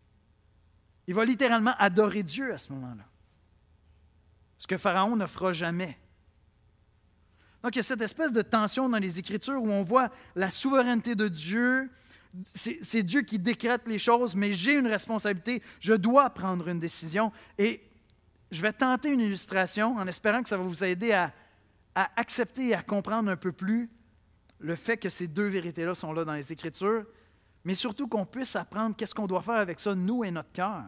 Il va littéralement adorer Dieu à ce moment-là. Ce que Pharaon ne fera jamais. Donc, il y a cette espèce de tension dans les Écritures où on voit la souveraineté de Dieu. C'est, c'est Dieu qui décrète les choses, mais j'ai une responsabilité. Je dois prendre une décision. Et je vais tenter une illustration en espérant que ça va vous aider à, à accepter et à comprendre un peu plus le fait que ces deux vérités-là sont là dans les Écritures, mais surtout qu'on puisse apprendre qu'est-ce qu'on doit faire avec ça, nous et notre cœur.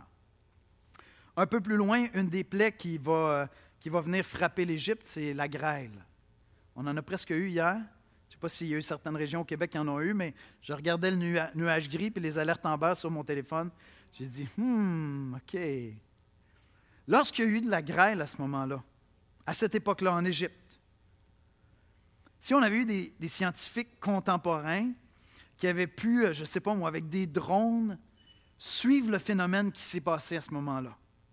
Un peu plus loin, une des plaies qui va, qui va venir frapper l'Égypte, c'est la grêle. On en a presque eu hier. Je ne sais pas s'il y a eu certaines régions au Québec qui en ont eu, mais je regardais le nuage, nuage gris et les alertes en bas sur mon téléphone. J'ai dit, hum, OK. Lorsqu'il y a eu de la grêle à ce moment-là, à cette époque-là en Égypte, si on avait eu des, des scientifiques contemporains qui avaient pu, je ne sais pas moi, avec des drones, suivre le phénomène qui s'est passé à ce moment-là,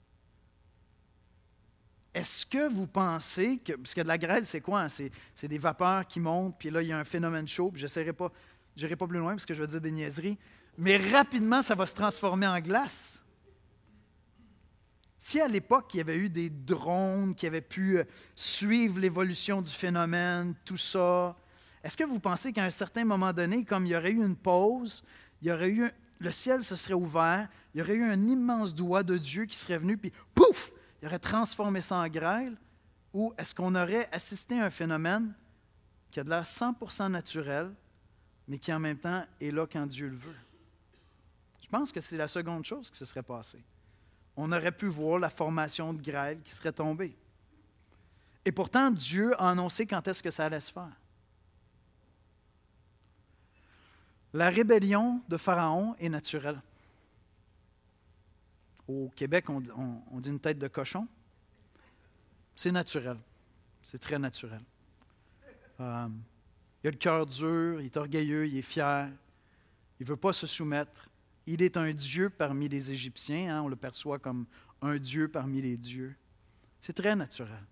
est-ce que vous pensez que, parce que de la grêle, c'est quoi? Hein? C'est, c'est des vapeurs qui montent, puis là, il y a un phénomène chaud, puis je n'essaierai pas, je n'irai pas plus loin parce que je vais dire des niaiseries, mais rapidement, ça va se transformer en glace. Si à l'époque, il y avait eu des drones qui avaient pu suivre l'évolution du phénomène, tout ça, est-ce que vous pensez qu'à un certain moment donné, comme il y aurait eu une pause, il y aurait eu, le ciel se serait ouvert, il y aurait eu un immense doigt de Dieu qui serait venu, puis pouf! Il aurait transformé ça en grêle, ou est-ce qu'on aurait assisté à un phénomène qui a de l'air cent pour cent naturel, mais qui en même temps est là quand Dieu le veut? Je pense que c'est la seconde chose qui se serait passée. On aurait pu voir la formation de grêle qui serait tombée. Et pourtant, Dieu a annoncé quand est-ce que ça allait se faire. La rébellion de Pharaon est naturelle. Au Québec, on, on, on dit une tête de cochon. C'est naturel. C'est très naturel. Euh, il a le cœur dur, il est orgueilleux, il est fier. Il ne veut pas se soumettre. Il est un dieu parmi les Égyptiens. Hein, on le perçoit comme un Dieu parmi les dieux. C'est très naturel.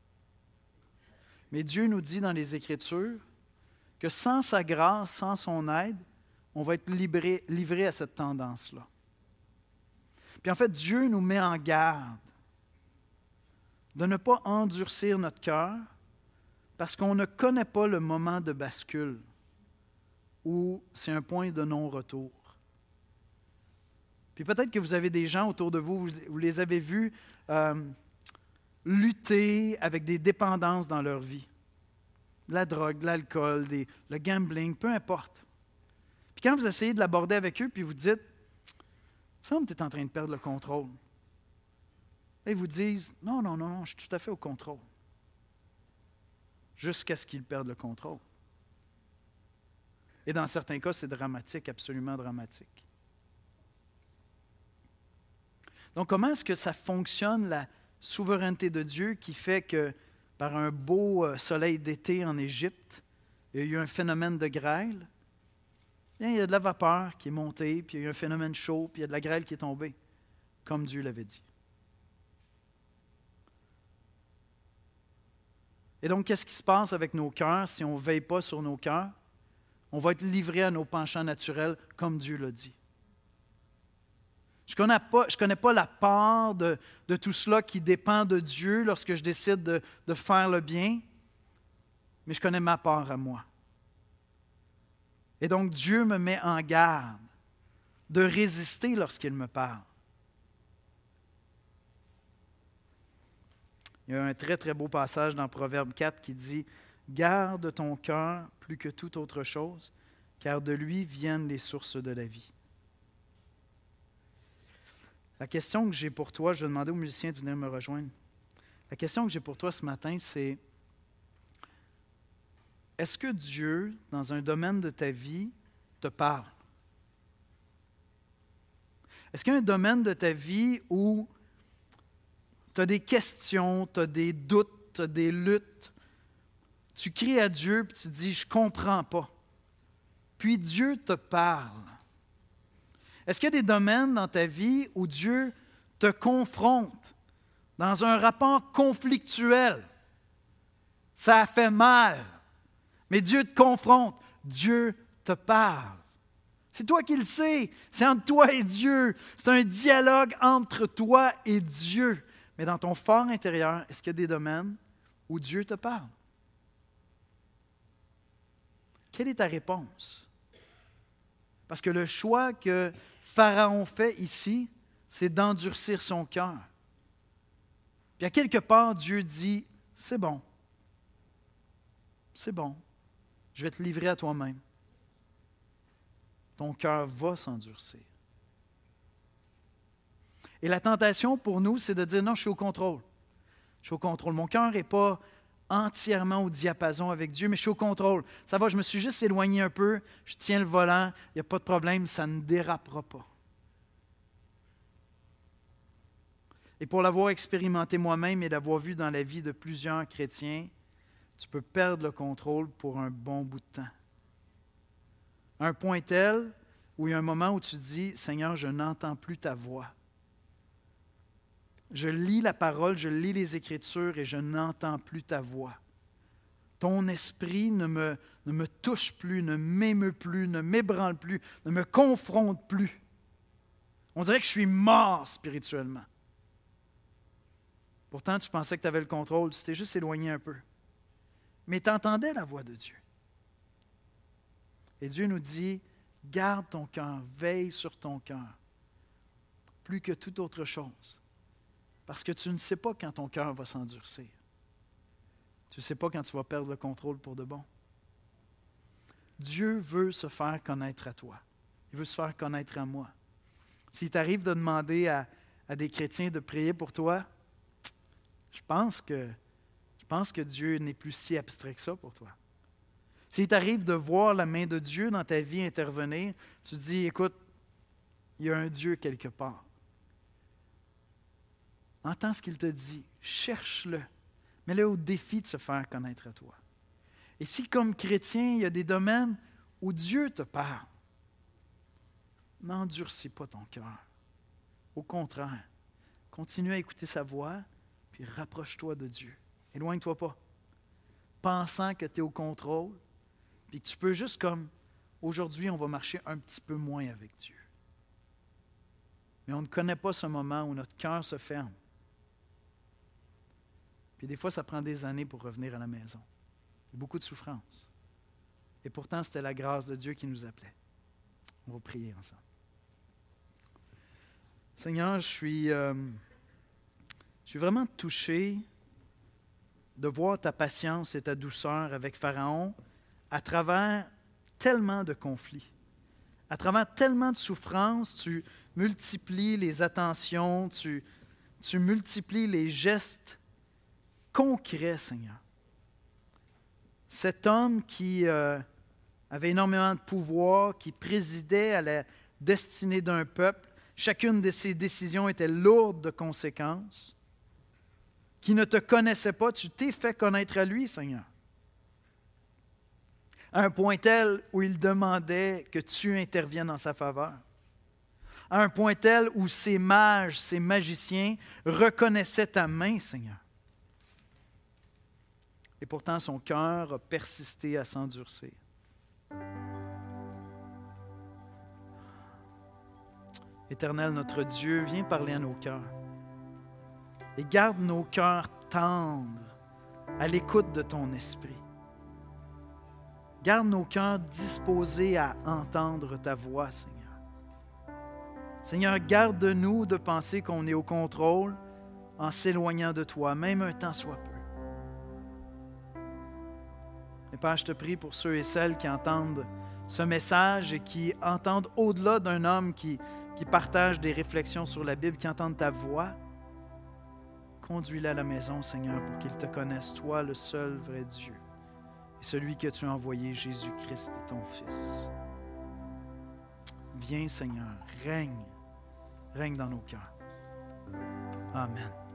Mais Dieu nous dit dans les Écritures que sans sa grâce, sans son aide, on va être livré, livré à cette tendance-là. Puis en fait, Dieu nous met en garde de ne pas endurcir notre cœur parce qu'on ne connaît pas le moment de bascule où c'est un point de non-retour. Puis peut-être que vous avez des gens autour de vous, vous les avez vus euh, lutter avec des dépendances dans leur vie. De la drogue, de l'alcool, des, le gambling, peu importe. Puis quand vous essayez de l'aborder avec eux, puis vous dites, « Il me semble que tu es en train de perdre le contrôle. » Et ils vous disent, « Non, non, non, non, je suis tout à fait au contrôle. » Jusqu'à ce qu'ils perdent le contrôle. Et dans certains cas, c'est dramatique, absolument dramatique. Donc, comment est-ce que ça fonctionne, la souveraineté de Dieu qui fait que, par un beau soleil d'été en Égypte, il y a eu un phénomène de grêle? Bien, il y a de la vapeur qui est montée, puis il y a eu un phénomène chaud, puis il y a de la grêle qui est tombée, comme Dieu l'avait dit. Et donc, qu'est-ce qui se passe avec nos cœurs si on ne veille pas sur nos cœurs? On va être livré à nos penchants naturels, comme Dieu l'a dit. Je ne connais pas, je connais pas la part de, de tout cela qui dépend de Dieu lorsque je décide de, de faire le bien, mais je connais ma part à moi. Et donc, Dieu me met en garde de résister lorsqu'il me parle. Il y a un très, très beau passage dans Proverbe quatre qui dit « Garde ton cœur plus que toute autre chose, car de lui viennent les sources de la vie. » La question que j'ai pour toi, je vais demander aux musiciens de venir me rejoindre. La question que j'ai pour toi ce matin, c'est est-ce que Dieu, dans un domaine de ta vie, te parle? Est-ce qu'il y a un domaine de ta vie où tu as des questions, tu as des doutes, tu as des luttes? Tu cries à Dieu et tu dis « je ne comprends pas ». Puis Dieu te parle. Est-ce qu'il y a des domaines dans ta vie où Dieu te confronte dans un rapport conflictuel? Ça a fait mal, mais Dieu te confronte, Dieu te parle. C'est toi qui le sais, c'est entre toi et Dieu. C'est un dialogue entre toi et Dieu. Mais dans ton fort intérieur, est-ce qu'il y a des domaines où Dieu te parle? Quelle est ta réponse? Parce que le choix que Pharaon fait ici, c'est d'endurcir son cœur. Puis à quelque part, Dieu dit, c'est bon, c'est bon, je vais te livrer à toi-même. Ton cœur va s'endurcir. Et la tentation pour nous, c'est de dire, non, je suis au contrôle. Je suis au contrôle. Mon cœur n'est pas entièrement au diapason avec Dieu, mais je suis au contrôle. Ça va, je me suis juste éloigné un peu, je tiens le volant, il n'y a pas de problème, ça ne dérapera pas. Et pour l'avoir expérimenté moi-même et l'avoir vu dans la vie de plusieurs chrétiens, tu peux perdre le contrôle pour un bon bout de temps. Un point tel où il y a un moment où tu dis, « Seigneur, je n'entends plus ta voix. Je lis la parole, je lis les Écritures et je n'entends plus ta voix. Ton esprit ne me, ne me touche plus, ne m'émeut plus, ne m'ébranle plus, ne me confronte plus. On dirait que je suis mort spirituellement. Pourtant, tu pensais que tu avais le contrôle, tu t'es juste éloigné un peu. Mais tu entendais la voix de Dieu. Et Dieu nous dit, garde ton cœur, veille sur ton cœur, plus que toute autre chose. Parce que tu ne sais pas quand ton cœur va s'endurcir. Tu ne sais pas quand tu vas perdre le contrôle pour de bon. Dieu veut se faire connaître à toi. Il veut se faire connaître à moi. S'il t'arrive de demander à, à des chrétiens de prier pour toi, je pense que, je pense que Dieu n'est plus si abstrait que ça pour toi. S'il t'arrive de voir la main de Dieu dans ta vie intervenir, tu te dis, écoute, il y a un Dieu quelque part. Entends ce qu'il te dit, cherche-le, mets-le au défi de se faire connaître à toi. Et si, comme chrétien, il y a des domaines où Dieu te parle, n'endurcis pas ton cœur. Au contraire, continue à écouter sa voix, puis rapproche-toi de Dieu. Éloigne-toi pas, pensant que tu es au contrôle, puis que tu peux juste comme, aujourd'hui, on va marcher un petit peu moins avec Dieu. Mais on ne connaît pas ce moment où notre cœur se ferme. Puis des fois, ça prend des années pour revenir à la maison. Il y a beaucoup de souffrance. Et pourtant, c'était la grâce de Dieu qui nous appelait. On va prier ensemble. Seigneur, je suis, euh, je suis vraiment touché de voir ta patience et ta douceur avec Pharaon à travers tellement de conflits. À travers tellement de souffrances, tu multiplies les attentions, tu, tu multiplies les gestes concrets, Seigneur. Cet homme qui euh, avait énormément de pouvoir, qui présidait à la destinée d'un peuple, chacune de ses décisions était lourde de conséquences, qui ne te connaissait pas, tu t'es fait connaître à lui, Seigneur. À un point tel où il demandait que tu interviennes en sa faveur. À un point tel où ces mages, ces magiciens reconnaissaient ta main, Seigneur. Et pourtant, son cœur a persisté à s'endurcir. Éternel, notre Dieu, viens parler à nos cœurs. Et garde nos cœurs tendres à l'écoute de ton esprit. Garde nos cœurs disposés à entendre ta voix, Seigneur. Seigneur, garde-nous de penser qu'on est au contrôle en s'éloignant de toi, même un temps soit peu. Et Père, je te prie pour ceux et celles qui entendent ce message et qui entendent au-delà d'un homme qui, qui partage des réflexions sur la Bible, qui entendent ta voix. Conduis-les à la maison, Seigneur, pour qu'ils te connaissent, toi, le seul vrai Dieu, et celui que tu as envoyé, Jésus-Christ, ton Fils. Viens, Seigneur, règne, règne dans nos cœurs. Amen.